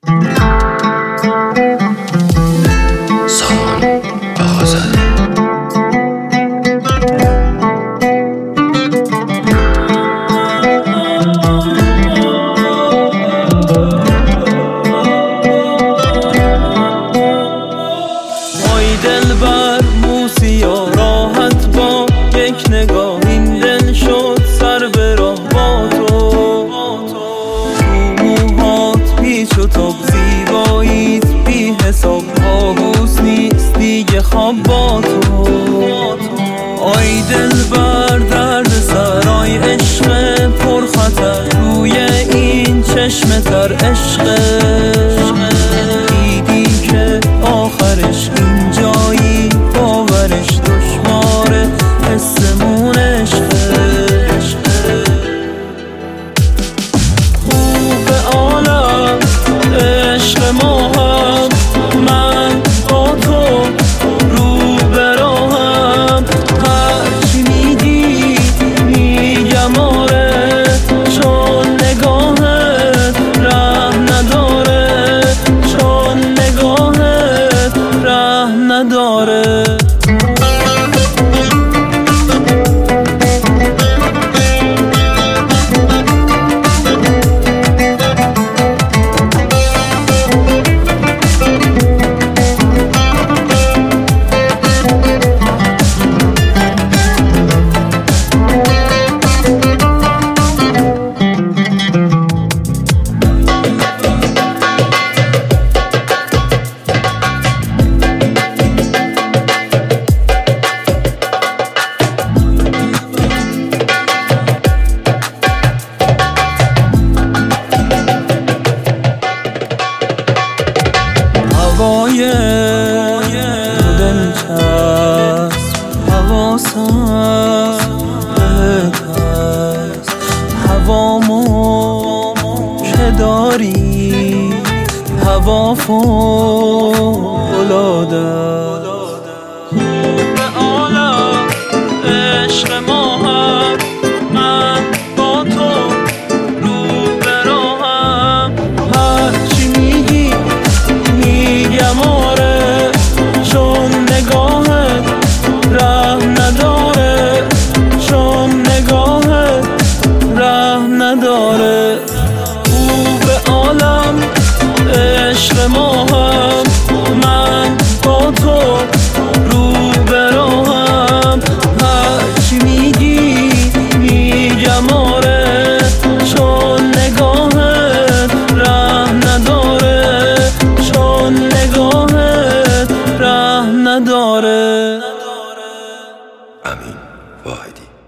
دلبر موسیا راحت با یک نگاه این دل شد سر به راه با تو موهات پیچ و تاب زیباییت بی حساب آبوس نیست دیگه خواب با تو آی دلبر درد سرای عشق پر خطر روی این چشم تر عشق دیدی که آخرش اینجایی باورش دشواره حسمون عشق خوب عالم عشق ما هم من با تو رو به راهم هرچی میگی میگم آره چون نگاهت رحم نداره چون نگاهت رحم نداره هوای دلچسب حواسم بهت هست هوامو که داری هوا فوق‌العاده به عالم عشق ما هم من با تو رو به راهم هرچی میگی میگم آره چون نگاهت رحم نداره چون نگاهت رحم نداره او به عالم عشق ما هم من با تو رو به راهم هرچی میگی میگم آره چون نگاهت رحم نداره چون نگاهت رحم نداره. امین واحدی.